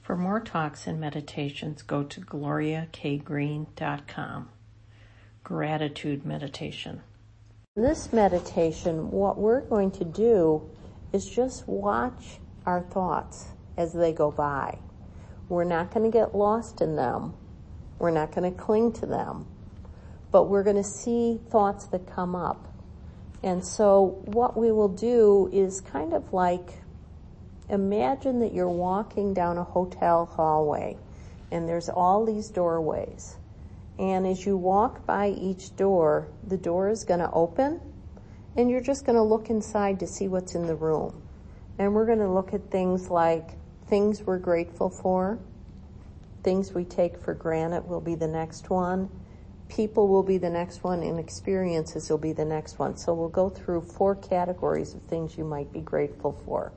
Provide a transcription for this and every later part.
For more talks and meditations, go to gloriakgreen.com. Gratitude meditation. In this meditation, what we're going to do is just watch our thoughts as they go by. We're not going to get lost in them. We're not going to cling to them. But we're going to see thoughts that come up. And so what we will do is kind of like, imagine that you're walking down a hotel hallway and there's all these doorways. And as you walk by each door, the door is going to open and you're just going to look inside to see what's in the room. And we're going to look at things like things we're grateful for, things we take for granted will be the next one, people will be the next one, and experiences will be the next one. So we'll go through 4 categories of things you might be grateful for.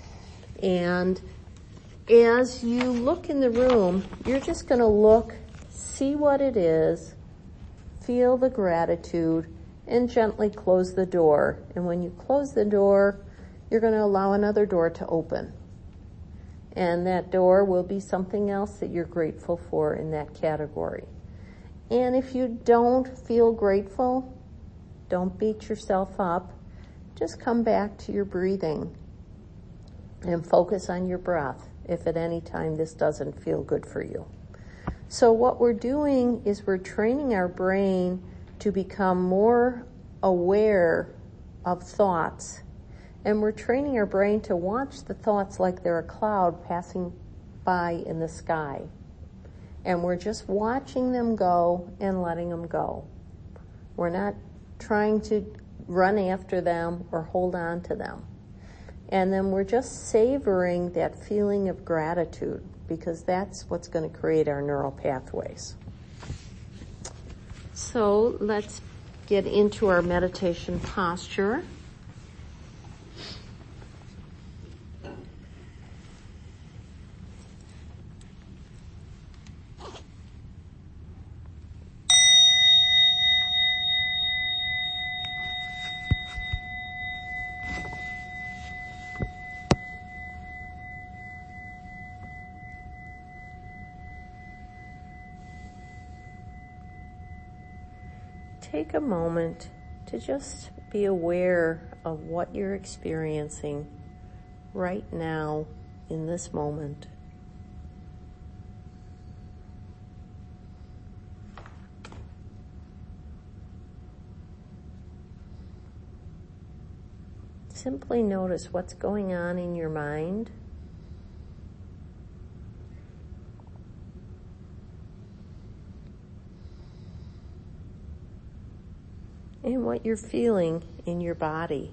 And as you look in the room, you're just going to look, see what it is, feel the gratitude, and gently close the door. And when you close the door, you're going to allow another door to open. And that door will be something else that you're grateful for in that category. And if you don't feel grateful, don't beat yourself up. Just come back to your breathing and focus on your breath if at any time this doesn't feel good for you. So what we're doing is we're training our brain to become more aware of thoughts. And we're training our brain to watch the thoughts like they're a cloud passing by in the sky. And we're just watching them go and letting them go. We're not trying to run after them or hold on to them. And then we're just savoring that feeling of gratitude, because that's what's going to create our neural pathways. So let's get into our meditation posture. Take a moment to just be aware of what you're experiencing right now in this moment. Simply notice what's going on in your mind. And what you're feeling in your body.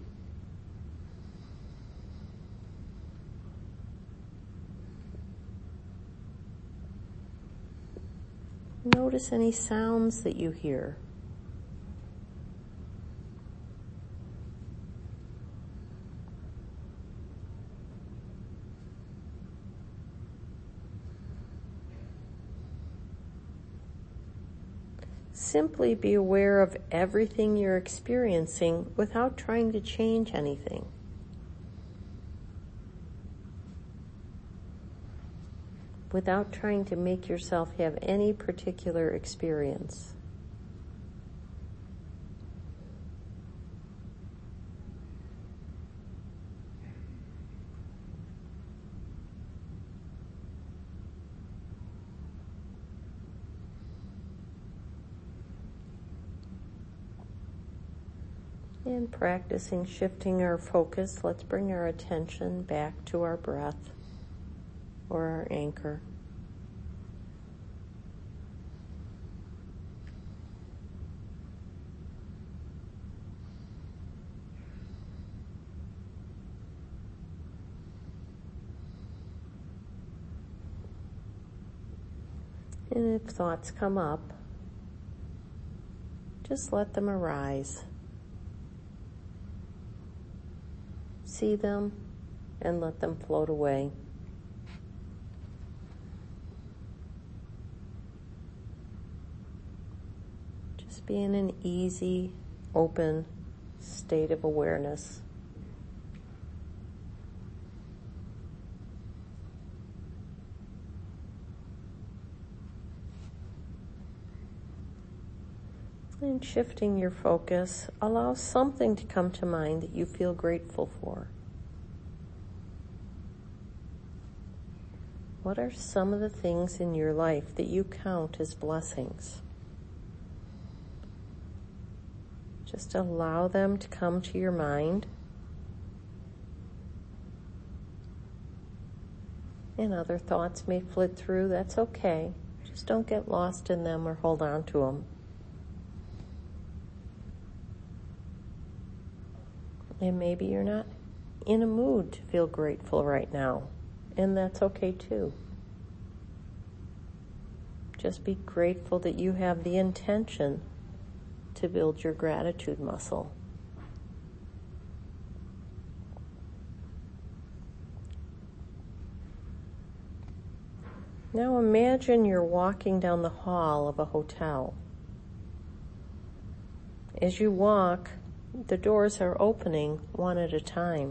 Notice any sounds that you hear. Simply be aware of everything you're experiencing without trying to change anything. Without trying to make yourself have any particular experience. And practicing shifting our focus, let's bring our attention back to our breath or our anchor. And if thoughts come up, just let them arise. See them and let them float away. Just be in an easy, open state of awareness. in shifting your focus, allow something to come to mind that you feel grateful for. What are some of the things in your life that you count as blessings? Just allow them to come to your mind. And other thoughts may flit through. That's okay. Just don't get lost in them or hold on to them. And maybe you're not in a mood to feel grateful right now. And that's okay too. Just be grateful that you have the intention to build your gratitude muscle. Now imagine you're walking down the hall of a hotel. As you walk, the doors are opening one at a time.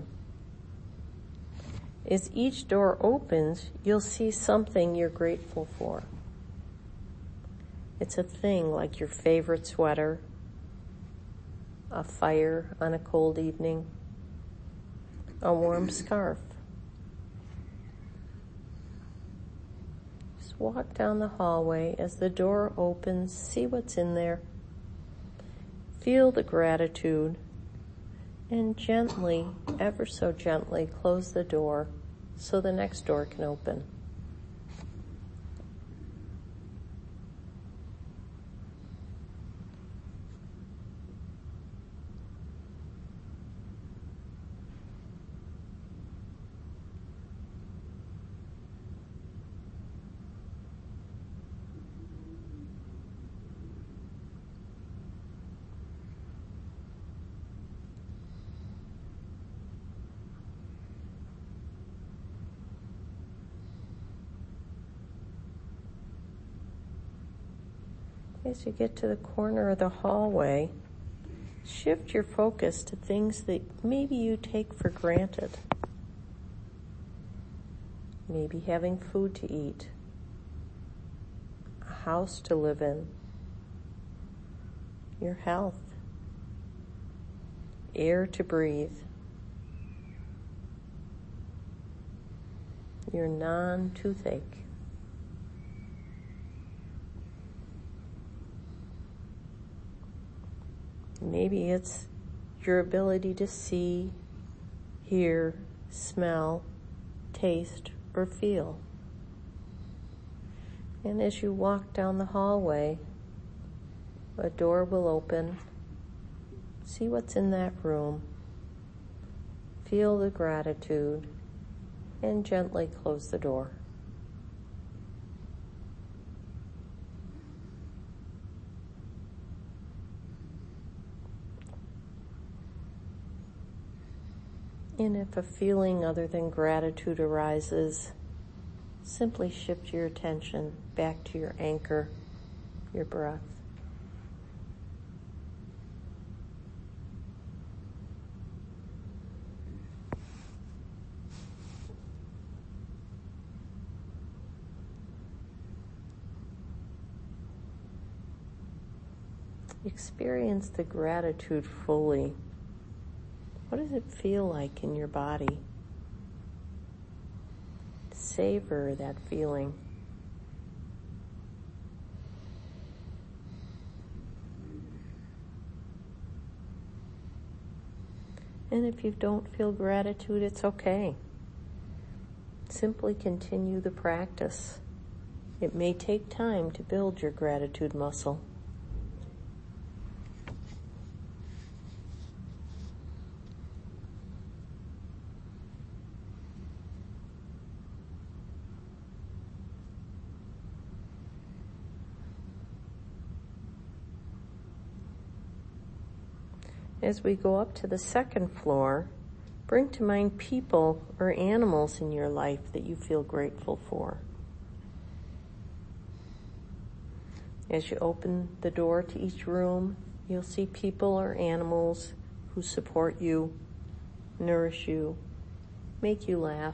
As each door opens, you'll see something you're grateful for. It's a thing like your favorite sweater, a fire on a cold evening, a warm scarf. Just walk down the hallway. As the door opens, see what's in there. Feel the gratitude, and gently, ever so gently, close the door so the next door can open. As you get to the corner of the hallway, shift your focus to things that maybe you take for granted. Maybe having food to eat, a house to live in, your health, air to breathe, your non-toothache. Maybe it's your ability to see, hear, smell, taste, or feel. And as you walk down the hallway, a door will open. See what's in that room. Feel the gratitude, and gently close the door. And if a feeling other than gratitude arises, simply shift your attention back to your anchor, your breath. Experience the gratitude fully. What does it feel like in your body? Savor that feeling. And if you don't feel gratitude, it's okay. Simply continue the practice. It may take time to build your gratitude muscle. As we go up to the second floor, bring to mind people or animals in your life that you feel grateful for. As you open the door to each room, you'll see people or animals who support you, nourish you, make you laugh,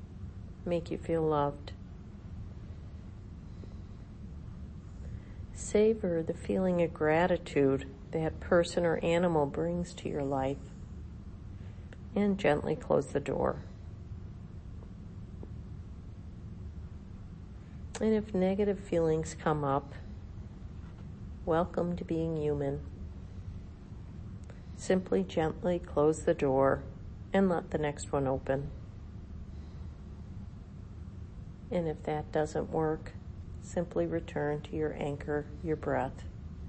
make you feel loved. savor the feeling of gratitude that person or animal brings to your life, and gently close the door. And if negative feelings come up, welcome to being human. Simply gently close the door and let the next one open. And if that doesn't work, simply return to your anchor, your breath.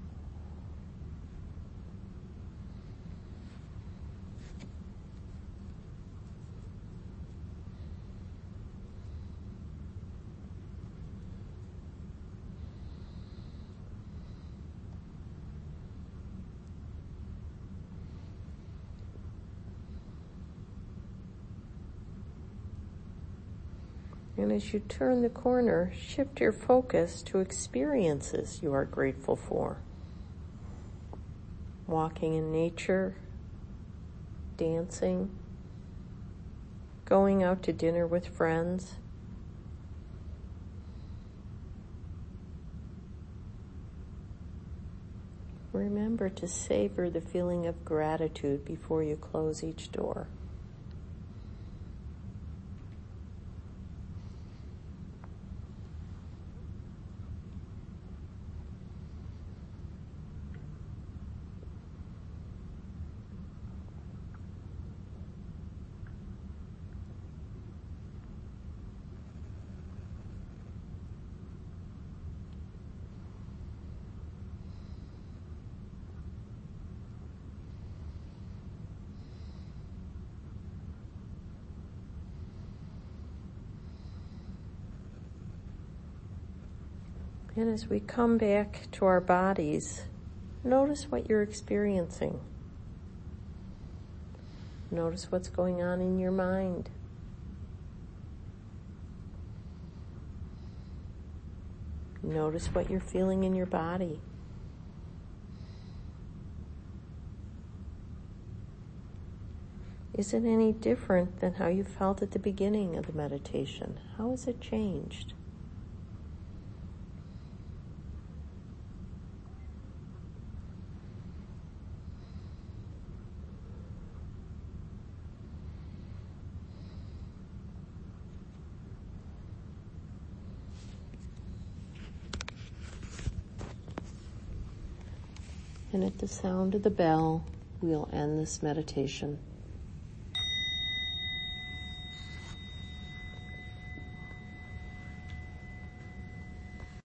And as you turn the corner, shift your focus to experiences you are grateful for. Walking in nature, dancing, going out to dinner with friends. Remember to savor the feeling of gratitude before you close each door. And as we come back to our bodies, notice what you're experiencing. Notice what's going on in your mind. Notice what you're feeling in your body. Is it any different than how you felt at the beginning of the meditation? How has it changed? And at the sound of the bell, we'll end this meditation.